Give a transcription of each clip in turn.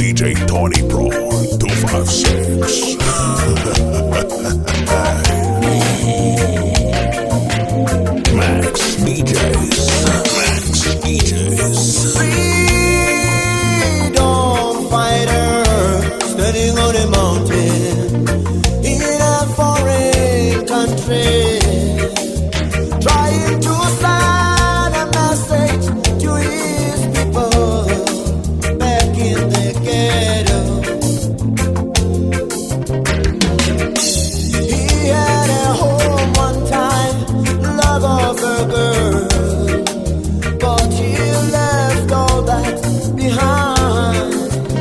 DJ Tony Pro 256. Max DJs. Max DJs. Freedom fighter standing on a mountain in a foreign country, trying to send a message to his people back in the ghetto. He had a home one time, love of a girl, but he left all that behind.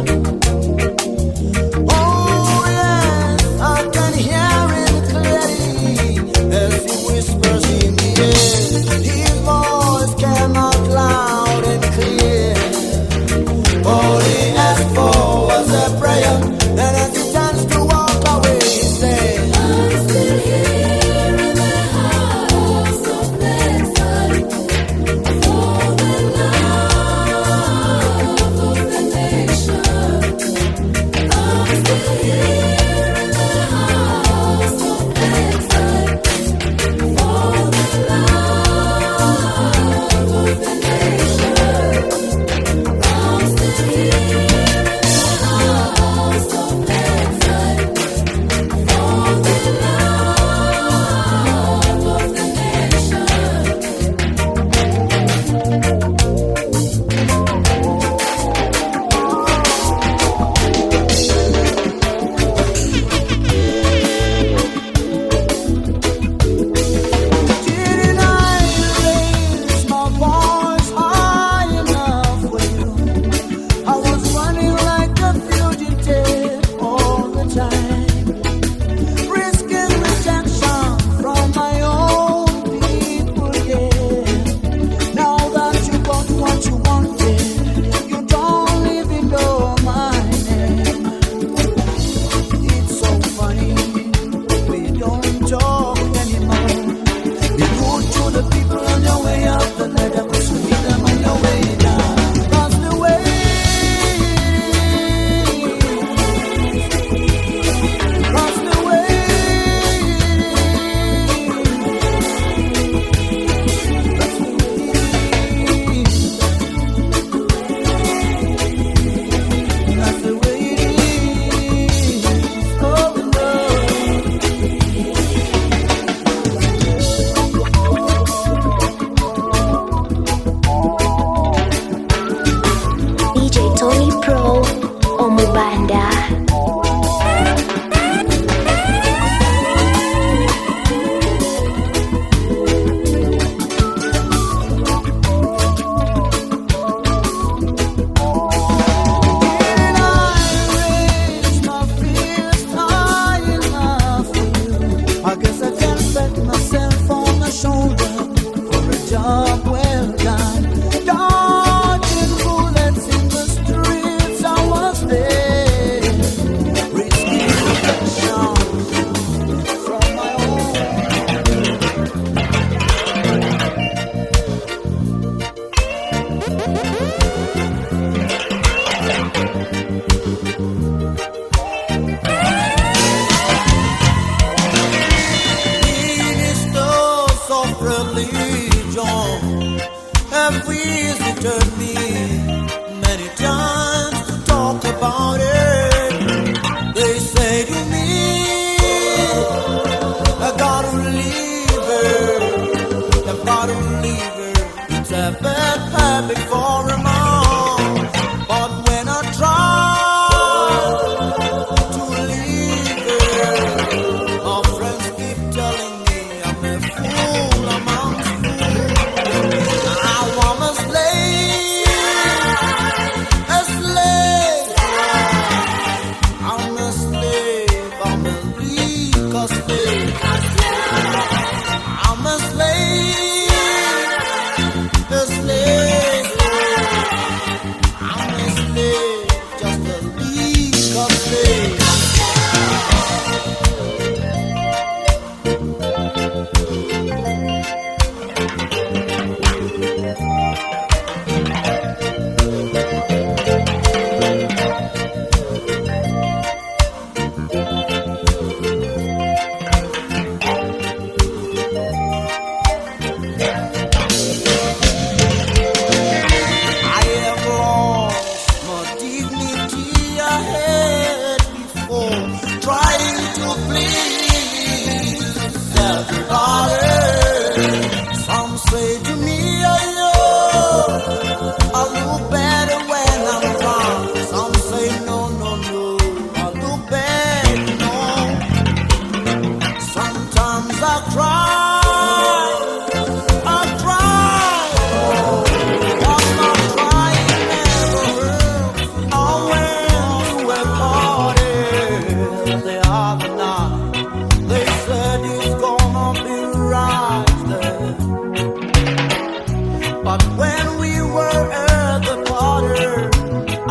Oh yes, I can hear him clearly as he whispers in the air. His voice came out loud and clear. All he asked for was a prayer, and as he turns to walk away, he said, I'm still here in the house of blessing for the love of the nation. I'm still here in the house of blessing for the love of the nation. I'm still here in the house of blessing for the love of the nation. didn't I raise my voice high enough for you? I was running like a fugitive all the time, risking rejection from my own people, yeah. Now that you got what you wanted, you don't even know my name. It's so funny, we don't talk anymore. Be good to the people on your way up the ladder, but you meet them on your way down. That's the way it is. That's the way it is. That's the way it is. That's the way it is. Oh no. DJ Tony Pro Omubanda. Didn't I raise my fist high enough for you? I guess I can pat myself on the shoulder for a job well done. Dodging bullets in the streets, I was there, risking rejection from my own. Ministers of religion have visited me many times to talk about it. They say to me, I gotta leave her, I gotta leave her. It's a bad habit for a mom, but when I try to leave her, my friends keep telling me I'm a fool amongst fools. Now I'm a slave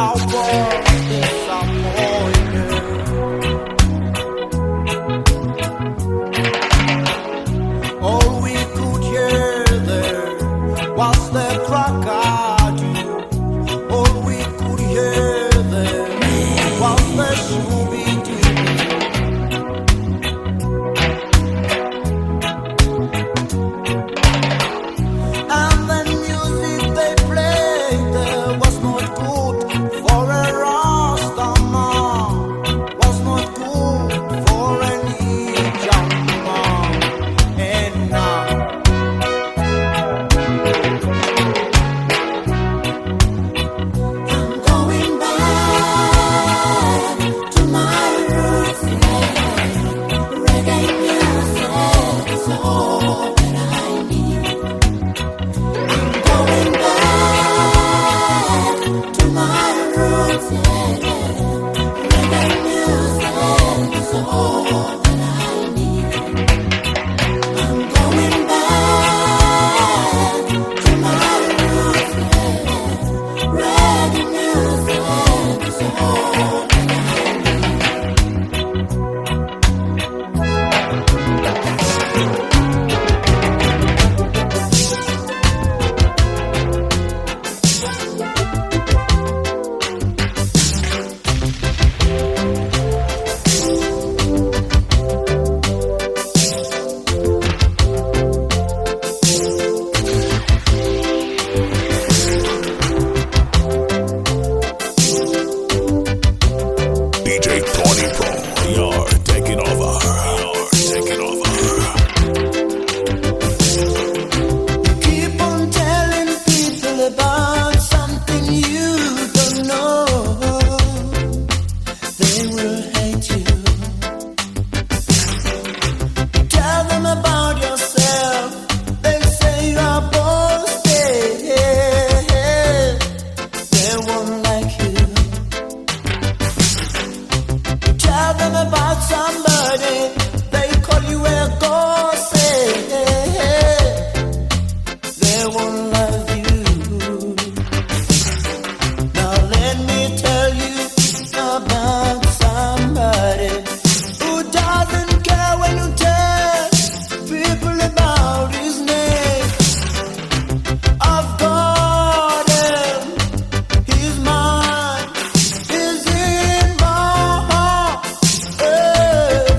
I was disappointed. All we could hear there was the crocodile. All we could hear there was the Scooby-Doo. And the music they played there was not good for a Rastaman, was not good for any young man. And now I'm going back to my roots. Reggae music is all that I need. Going back to my roots. Reggae music is all that I need. I'm going back to my roots. Reggae music is all that I need. DJ Tony Pro, you're taking over. You're taking over. keep on telling people about something you don't know. They will hate you. Tell them about yourself. They say you're boasting. They won't like you. Tell them about somebody. They call you a ghost. They won't love you. Now let me tell you about somebody who doesn't care when you tell people about his name. I've got him. He's mine. He's in my heart. Hey.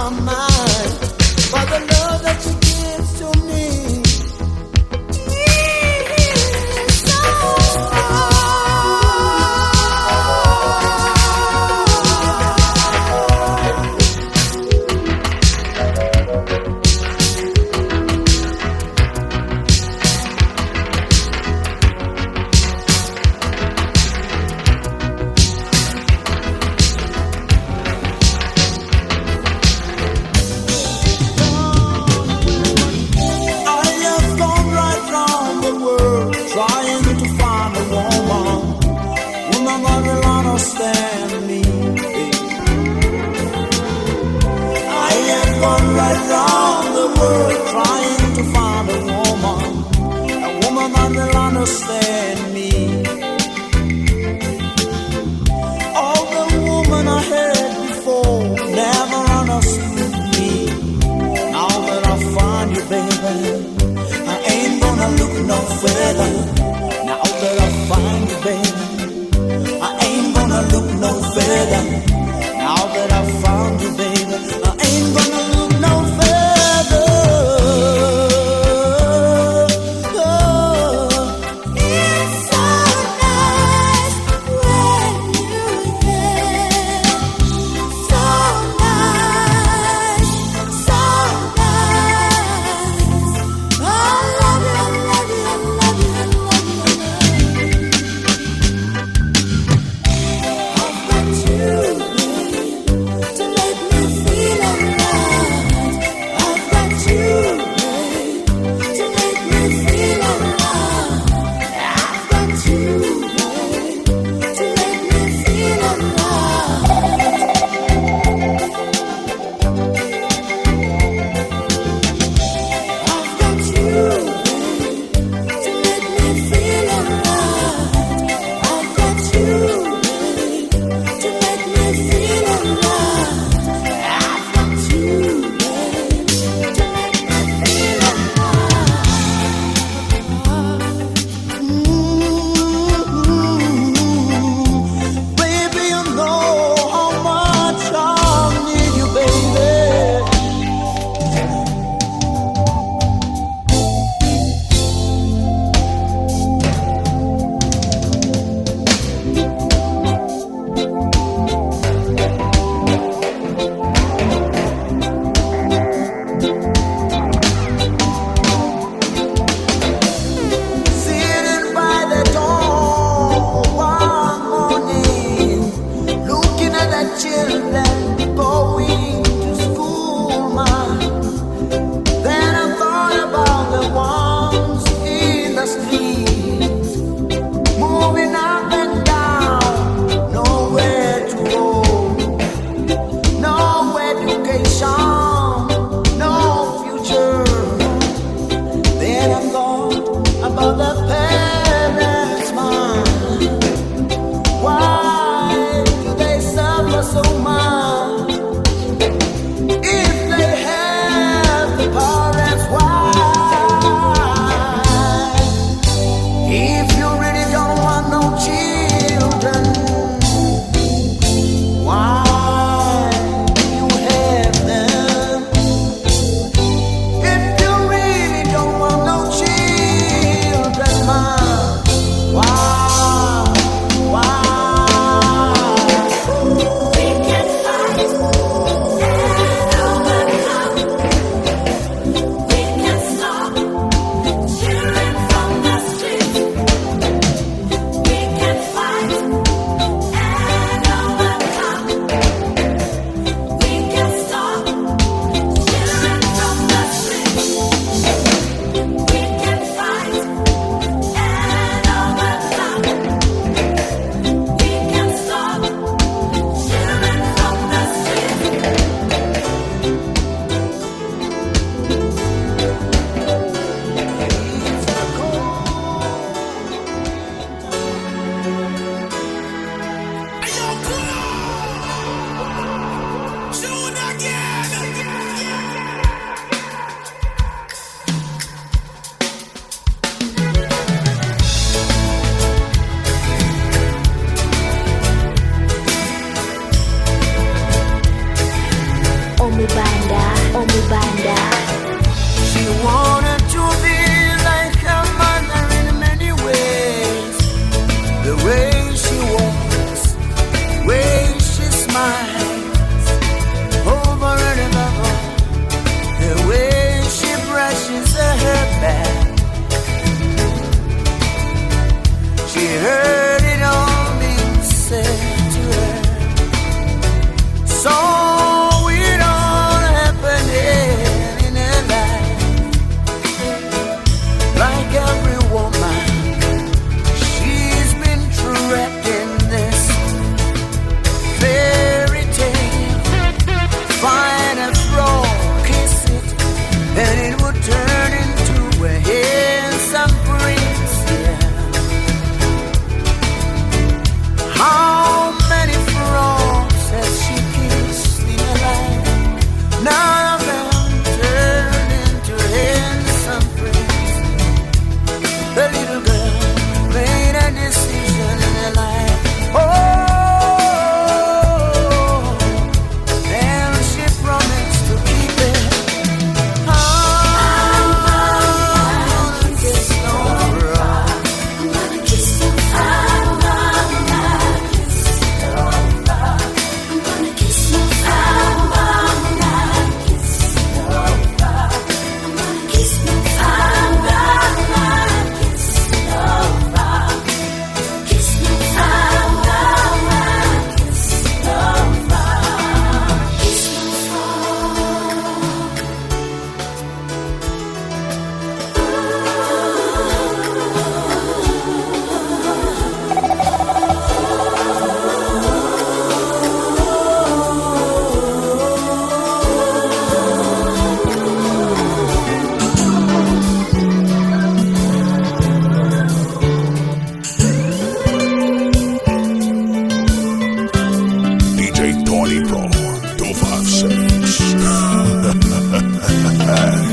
mind. For the love that she gives to me is so understand me. All the woman I had before never understood me. Now that I find you, baby, I ain't gonna look no further. Now that I find you, baby, I ain't gonna look no further. Now that I found you, baby, I ain't gonna look no further. No Omubanda. She wanted to be like her mother in many ways. The way she walks, the way she smiles, over and above, the way she brushes her hair back. She heard it all being said to her. So it all happened in her life. Like every woman, she's been trapped in this fairy tale. Find a frog, kiss it, and it would turn into a handsome prince. Yeah. How many frogs has she kissed in her life? None of them turned into handsome prince. The little girl made a decision in her life. Oh, and she promised to keep it. I'm gonna kiss no frog. I'm gonna kiss no frog. I'm gonna kiss no frog. I'm gonna kiss no frog. I'm gonna kiss no frog. I'm gonna kiss no frog. I'm gonna kiss no frog. Kiss no frog. I'm gonna kiss no frog. Kiss no DJ Tony Pro 256.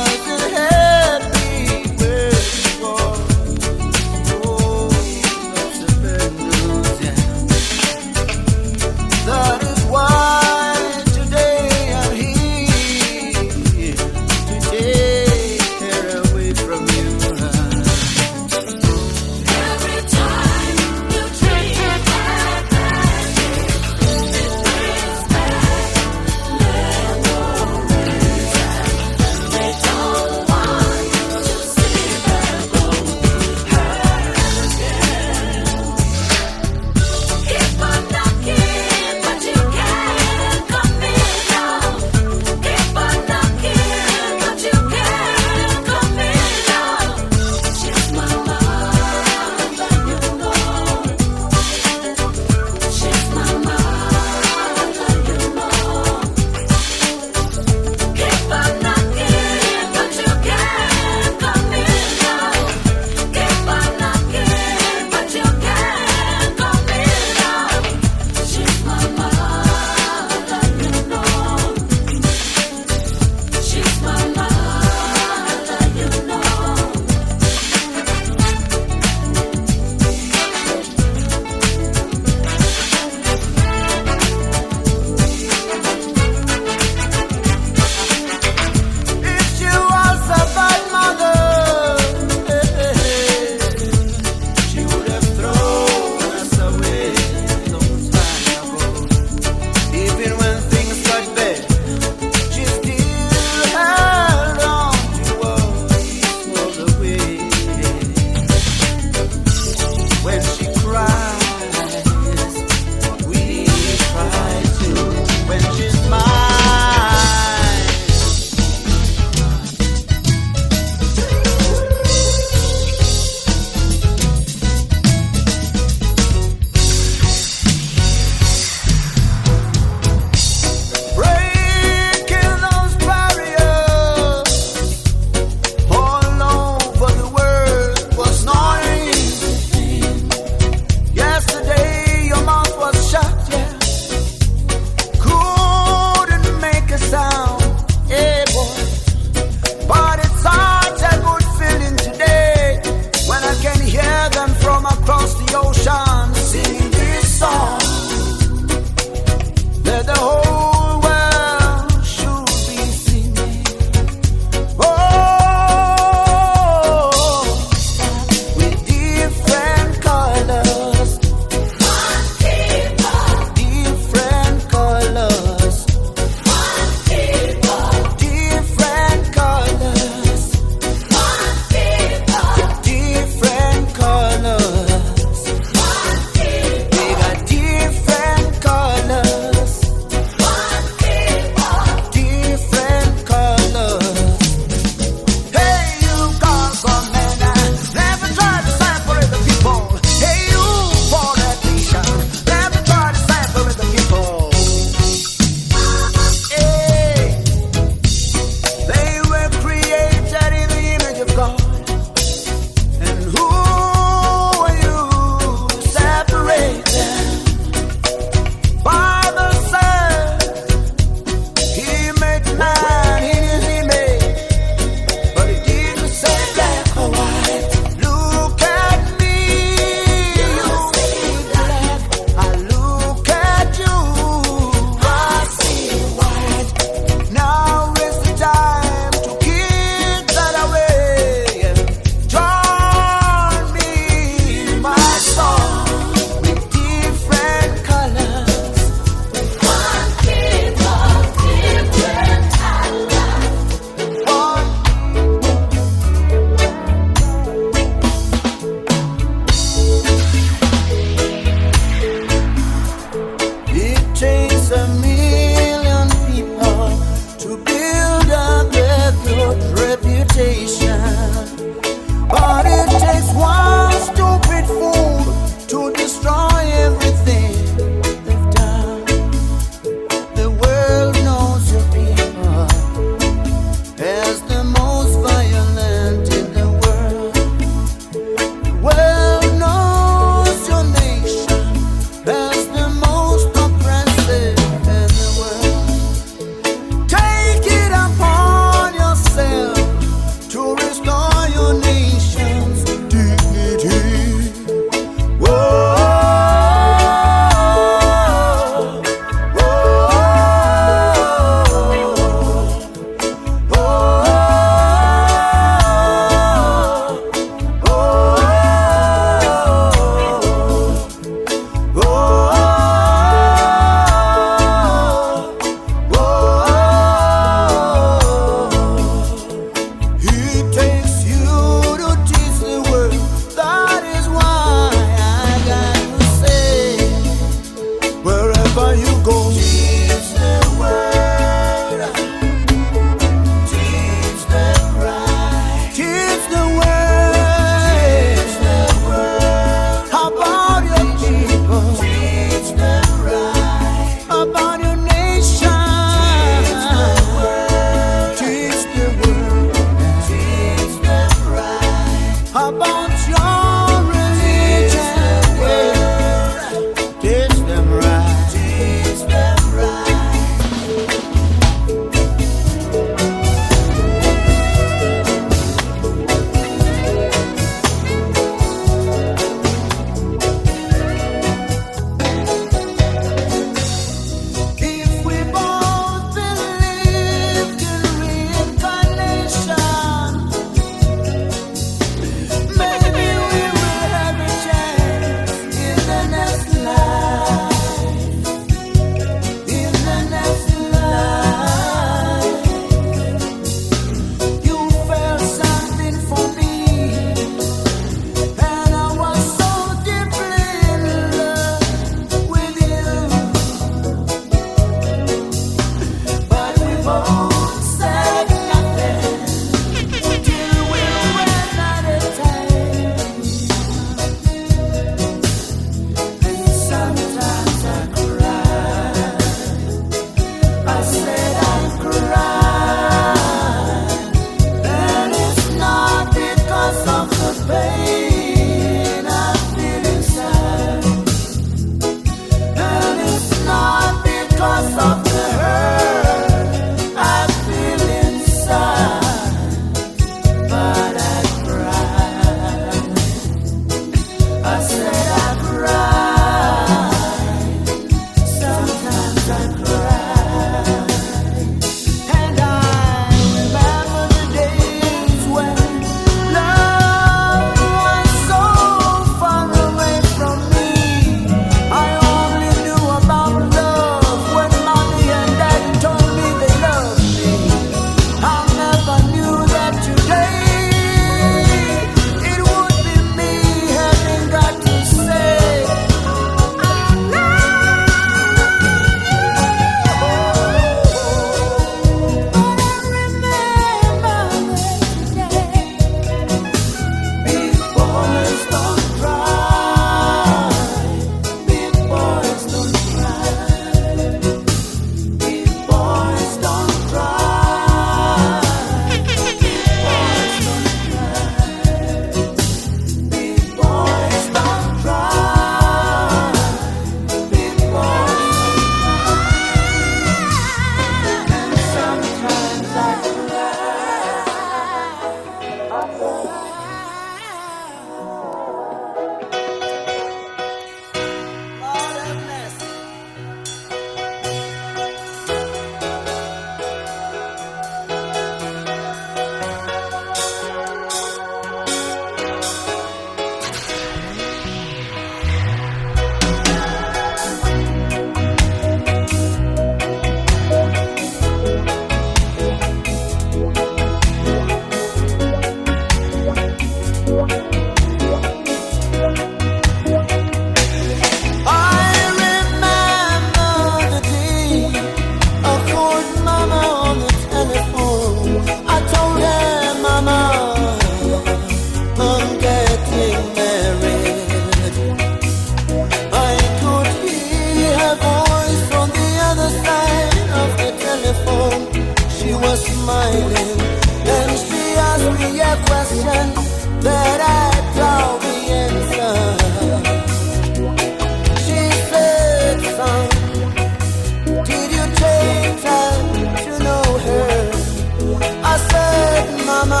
I told her, Mama, I'm getting married. I could hear her voice on the other side of the telephone. She was smiling, and she asked me a question that I probably answered. She said, son, did you take time to know her? I said, Mama,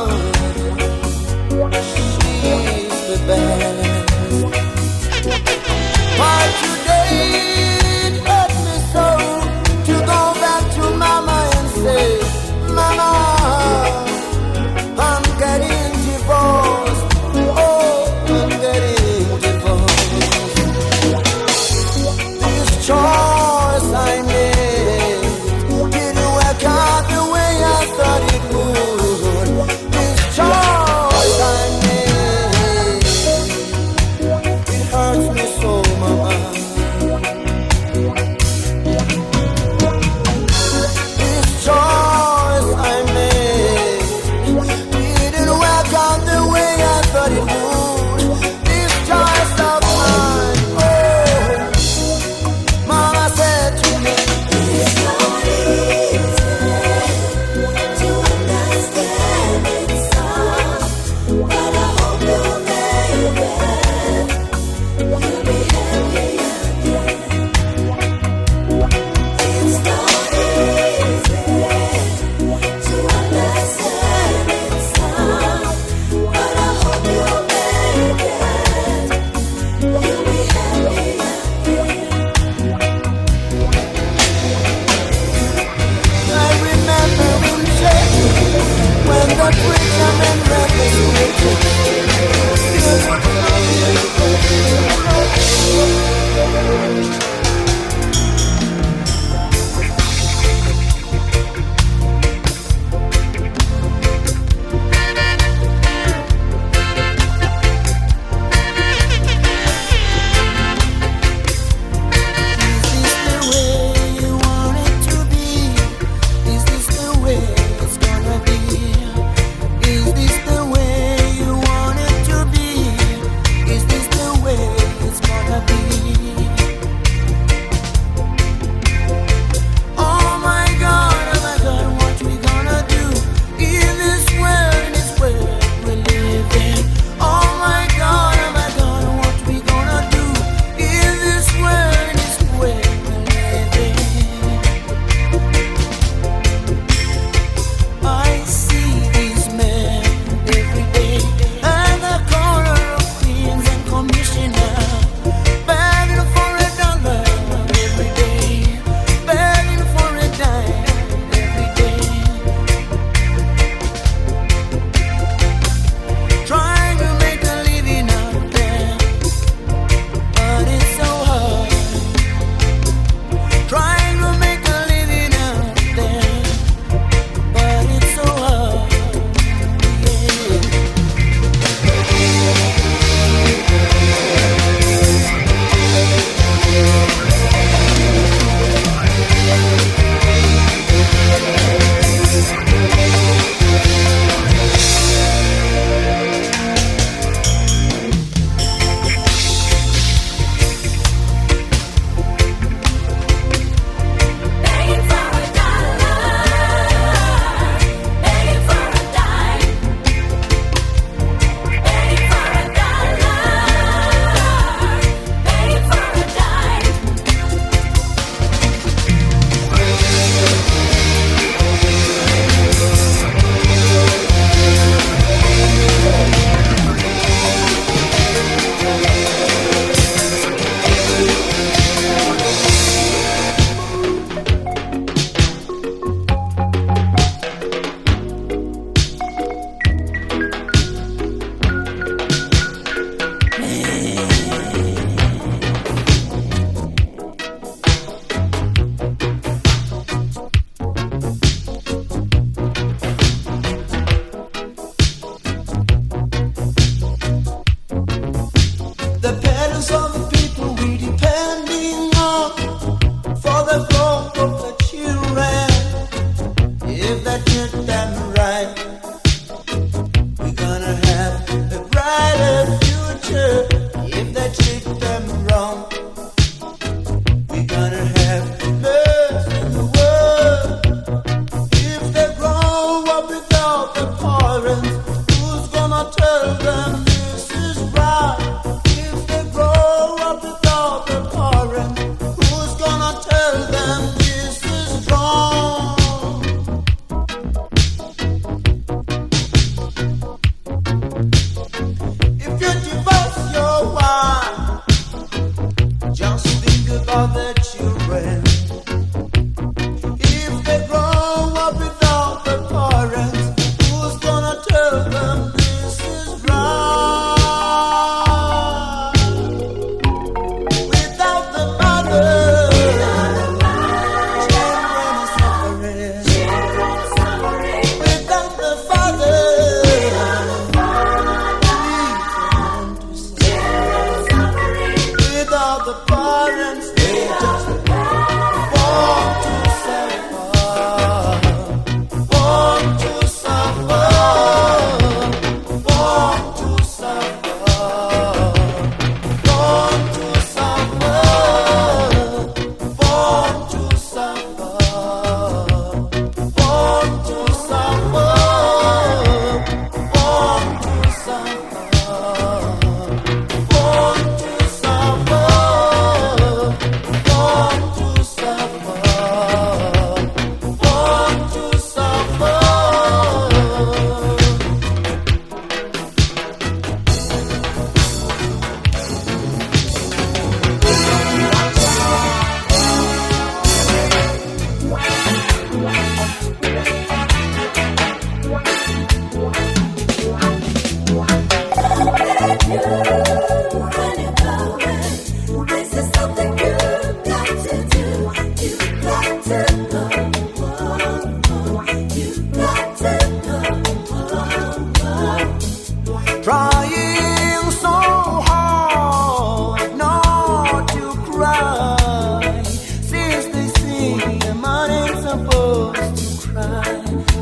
she's the best. But today it hurt me so to go back to Mama and say, Mama, I'm getting divorced.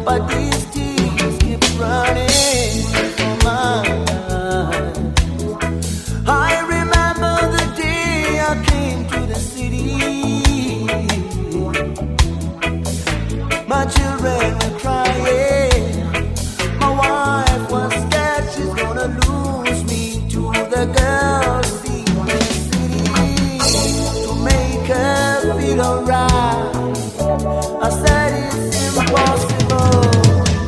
but these tears keep running from my eyes. I remember the day I came to the city. My children were crying. My wife was scared she's gonna lose me to the girls in the city. To make her feel alright, I said it's impossible.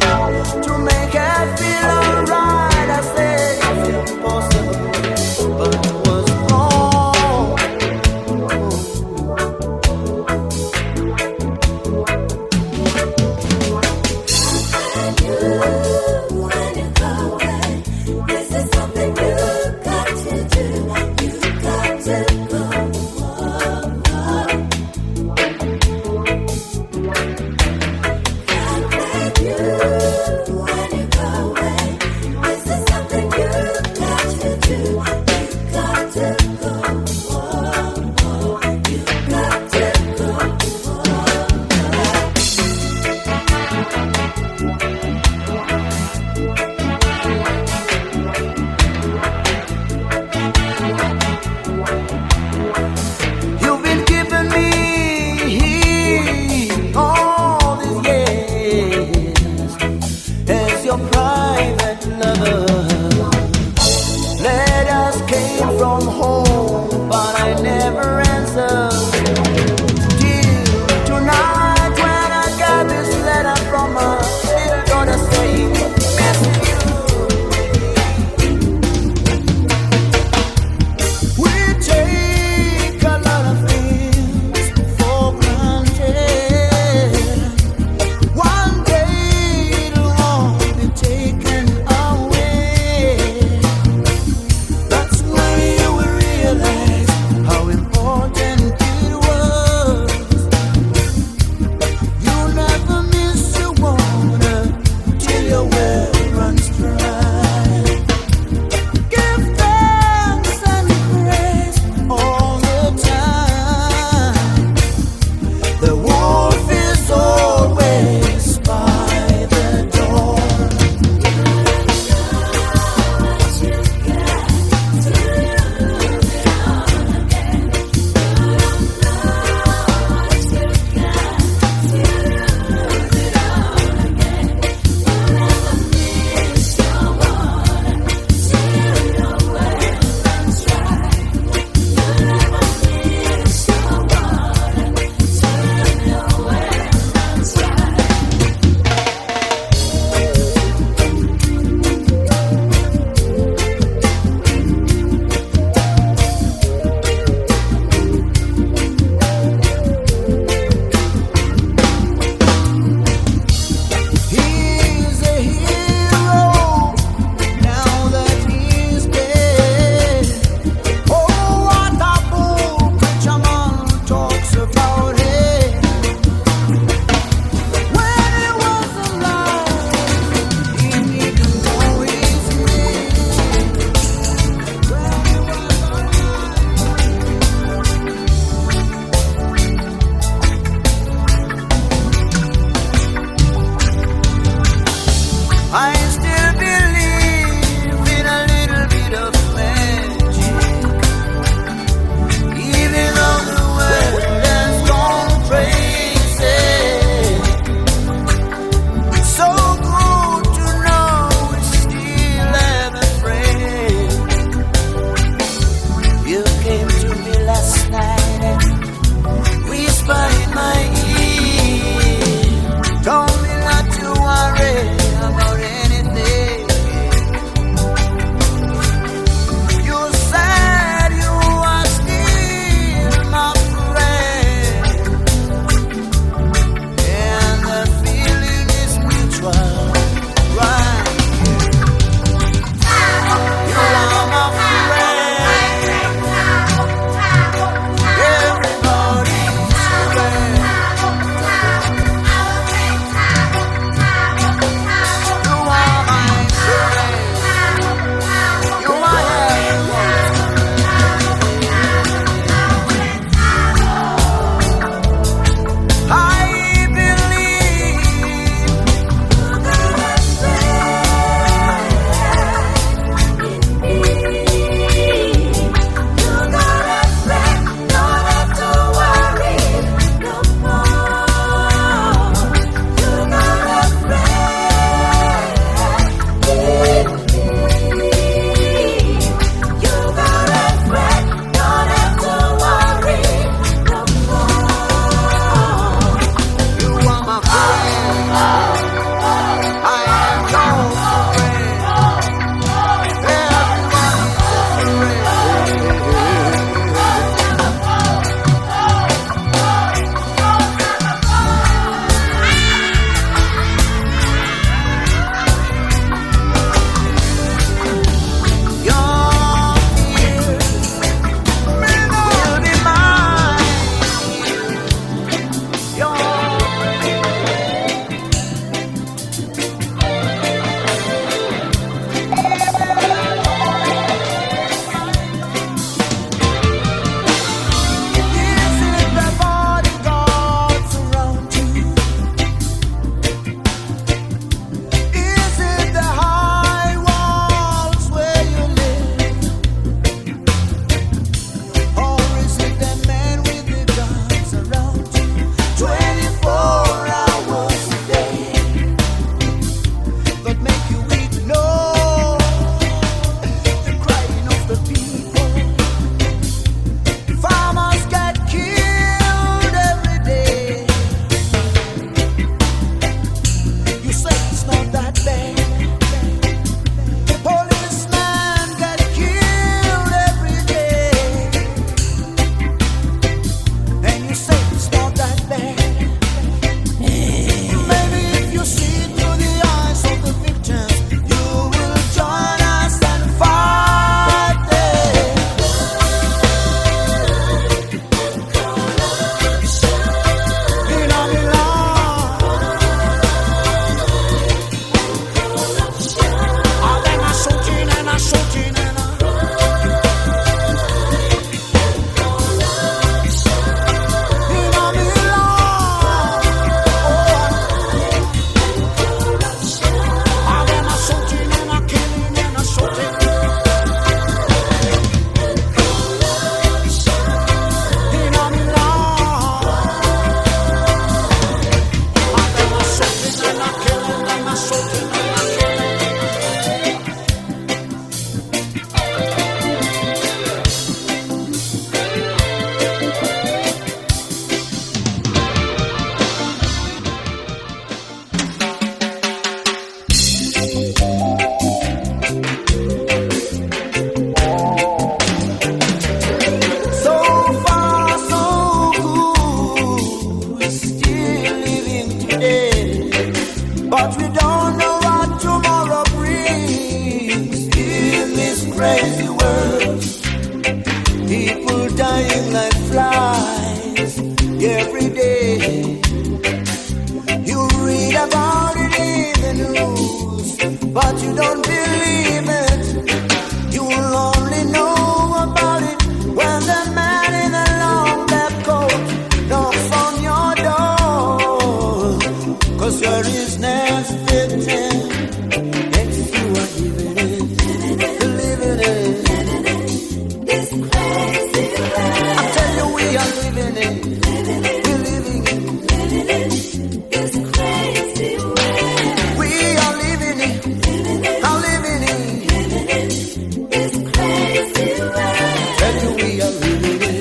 but we don't know what tomorrow brings. In this crazy world, people dying like flies every day. You read about it in the news, but you don't believe it. You'll only know about it when the man in a long black coat knocks on your door. 'Cause you're his next victim. And if you are living it, This crazy world. I tell you we are living it. We're living it. This crazy world. We are living it. I'm living it. This crazy world. Tell you we are living it.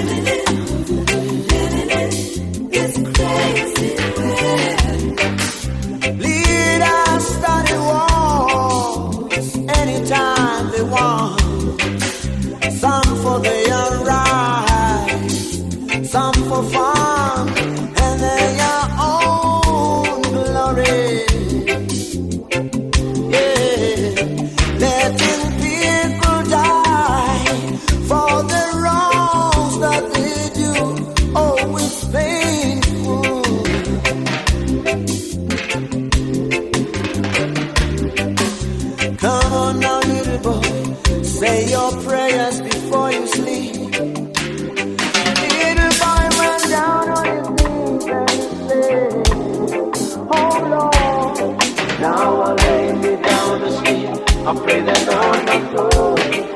This crazy world. Leaders study wars anytime they want. Some for their right, some for fun, and their own glory. Yeah, letting people die for the wrongs that they do. Oh, it's painful. Come on now, little boy, say your prayers before you sleep. Little boy went down on his knees and said, oh Lord, now I lay me down to sleep. I pray that Lord my soul.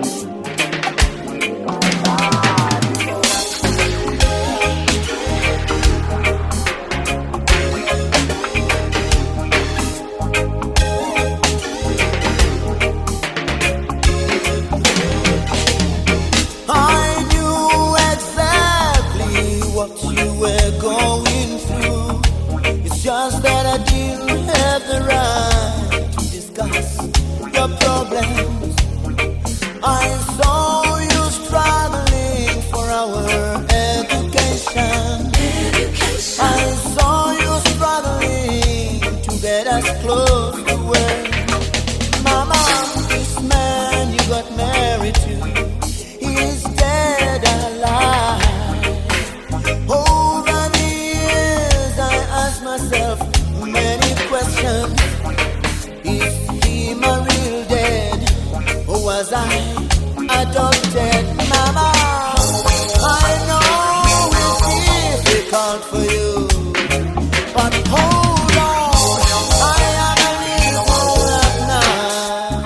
I knew exactly what you were going through. It's just that I didn't have the right to discuss your problems. I saw you struggling for our education. I saw you struggling to get us close to where Mama, this man you got married to, he's dead alive. Over the years I asked myself many questions. Is he my real dad, or was I adopted? Mama, I know it's difficult for you, but hold on, I am a little up now.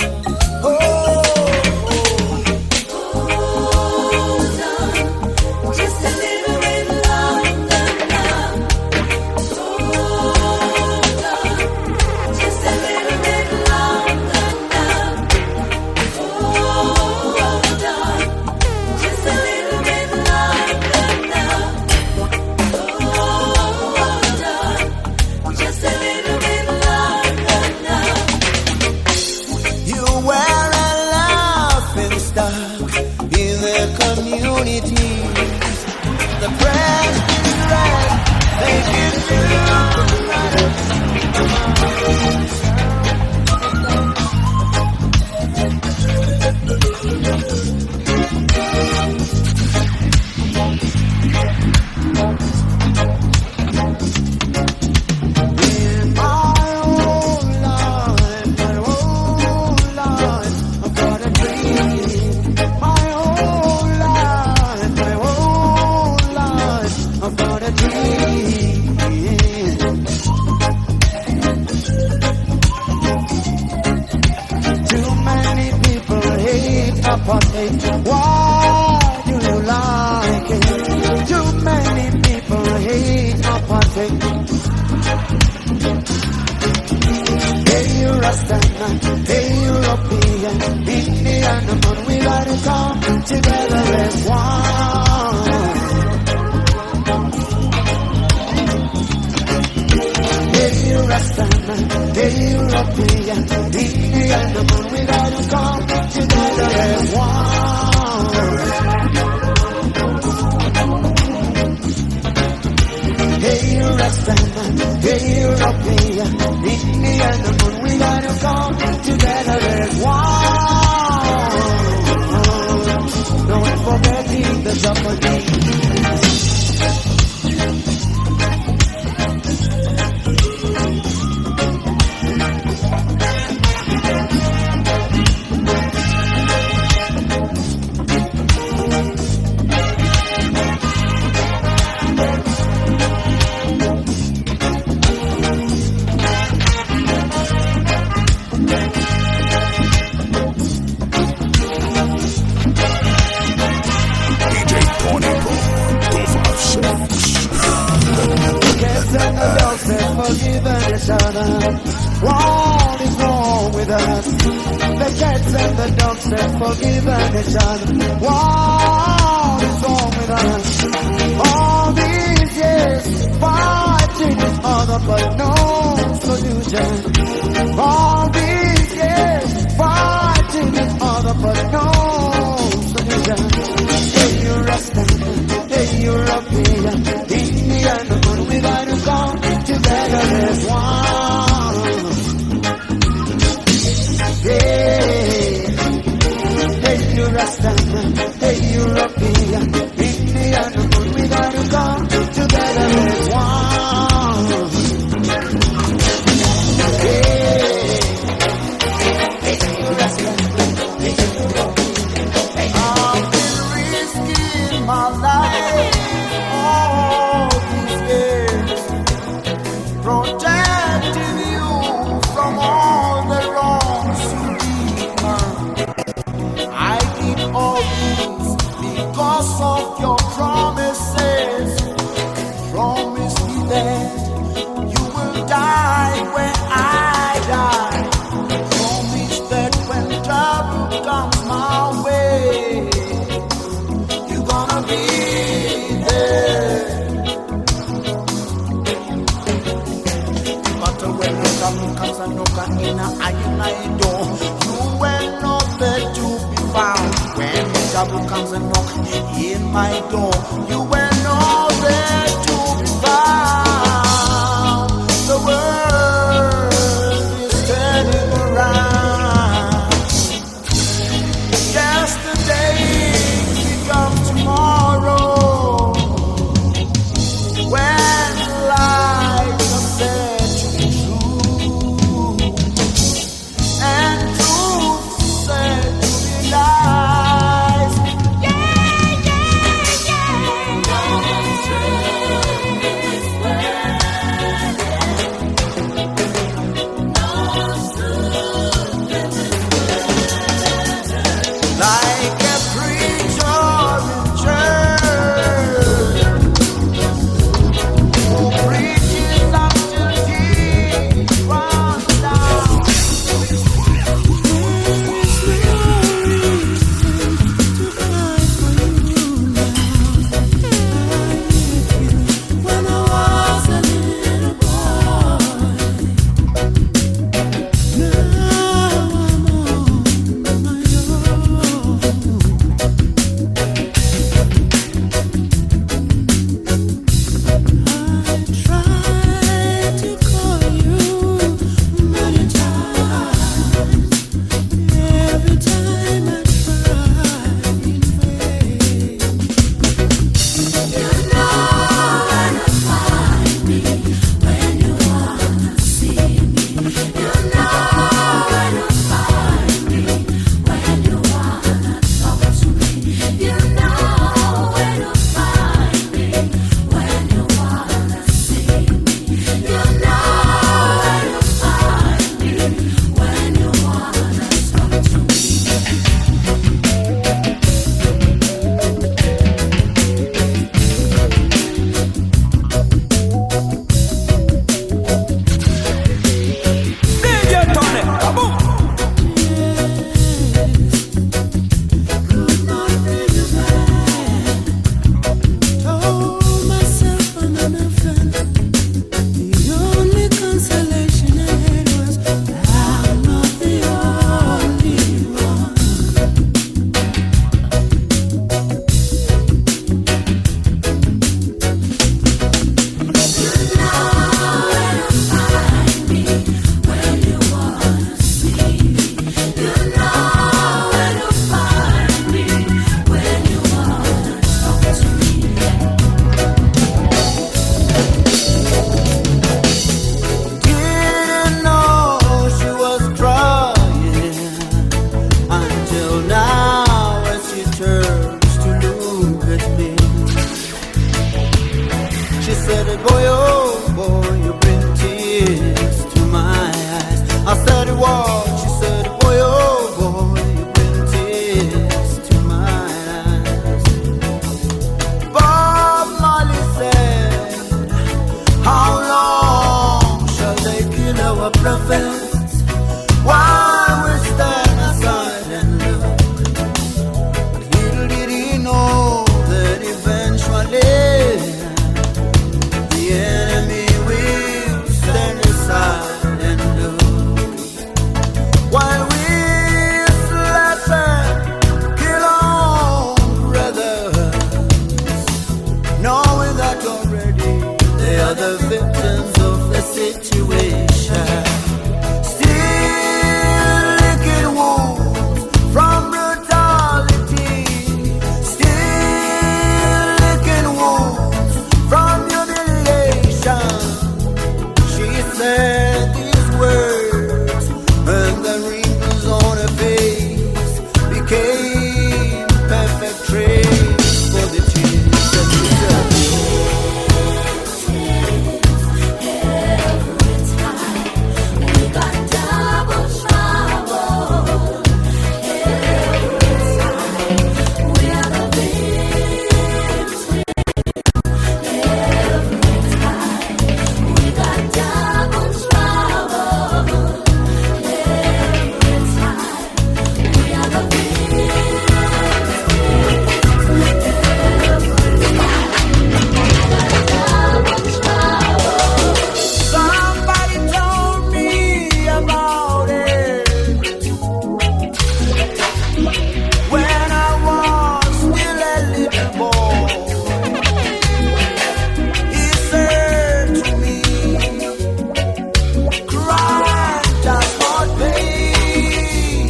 Just a little bit longer now. Hold on. Just a little bit longer now. Hold on. Just a little bit longer now. Hold on. Just a little bit longer now. You were a laughing stock in the community. The press is red, they give you in my whole life, I've got a dream. My whole life, I've got a dream. Too many people hate apartheid. Why do you like it? Too many people hate apartheid. Hey, you Rastaman, hey, European, Indian, man, we gotta come together as one. Hey, you Rastaman, hey, European, Indian, man, we gotta come together as one. Hey, you Rastaman, hey, European, me and the moon, we gotta come together as one. Don't forget the company. Forgiving each other. What is wrong with us? The cats and the dogs said forgiving each other. What is wrong with us? All these years fighting each other but no solution. All these years fighting each other but no solution. Hey, you Rasta, hey, you European, Indian, but we gotta come together as one. Hey, hey, you Rasta, hey, European, Indian, but we gotta come together as one. Hey, hey, you Rasta, hey, European, I've been risking my life all these years, protecting you from all the wrongs you did. I did all this because of your promises. Promise me that you will die when I die. Promise that when trouble comes my way, you're gonna be there. When the trouble comes and knock in a iron door, you will not there to be found. When the trouble comes and knock in my door, you will not there to be found. The world is turning around. Yesterday becomes tomorrow. When life is said to be true, and truth said to be lies. Yeah, yeah, yeah. while we stand aside and look. Little did he know that eventually the enemy will stand aside and look. While we slept and kill our brothers, knowing that already they are the victims of the situation. Still licking wounds from brutality. Still licking wounds from humiliation. She said these words, and the wrinkles on her face became perfect trace for the tears that she shed. Somebody told me about it when I was still a little boy. He said to me, "Crime does not pay."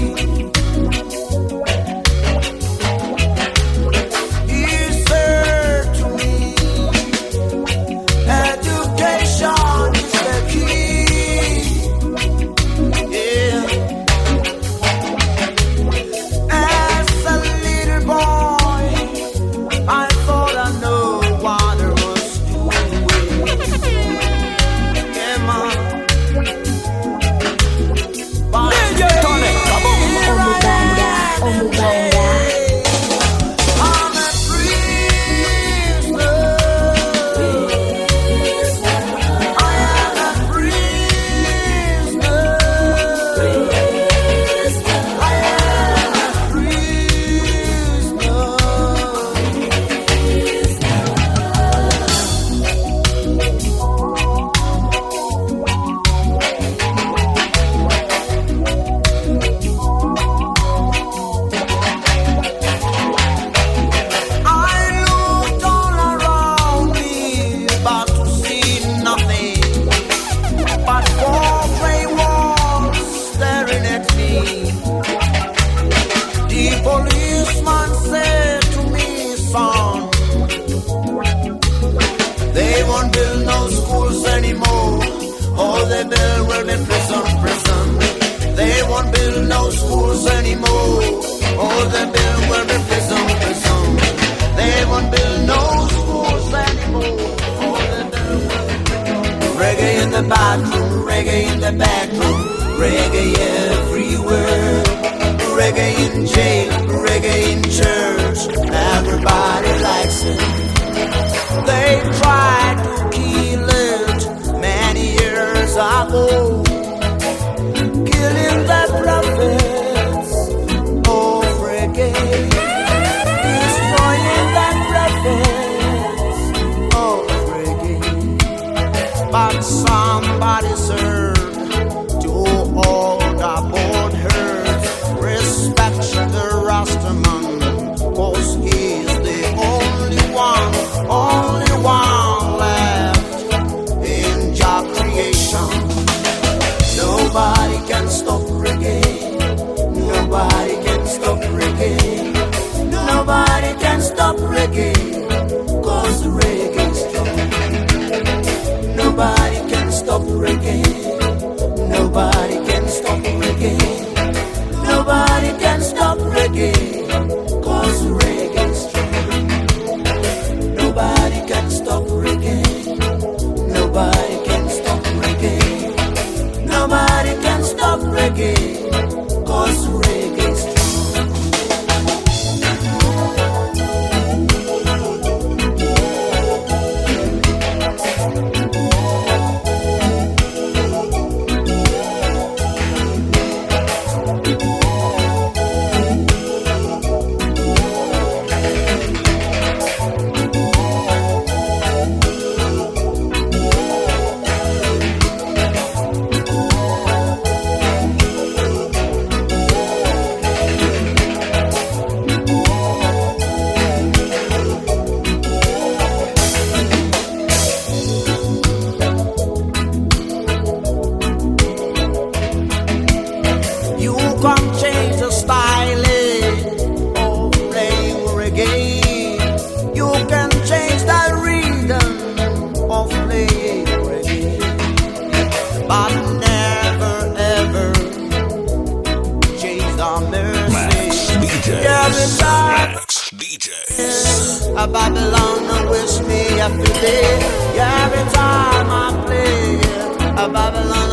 He said to me, "Education is the key." Yeah. As a little boy, I thought I knew what I was doing. Yeah, man. But here I am today. I'm a prisoner. I am a prisoner. I am a prisoner. I looked all around me, but to see nothing but four gray walls staring at me. The policeman said to me, "Son, they won't build no schools anymore. All they build will be prison. They won't build no schools anymore. All they build will be prison. They won't build no schools anymore. All they build will be prison." Reggae in the bathroom, reggae in the back room, reggae everywhere. Reggae in jail, reggae in church, everybody likes it. They tried to kill it many years ago, killing the prophets of reggae, destroying the prophets of reggae. But somebody served to all the board herds, respect the Rastaman, 'cause he's the only one left in Jah creation. Nobody can stop reggae. Nobody can stop reggae. Nobody can stop reggae, 'cause reggae is strong. Nobody can stop reggae. Nobody can stop reggae. Nobody can stop reggae, 'cause reggae is strong. Nobody can stop reggae. Nobody can stop reggae. Nobody can stop reggae, 'cause reggae is strong. can change the style of playing reggae. You can change the rhythm of playing reggae, but never ever change the mercy. Every time a Babylon wish me every day. Every time I play it, a Babylon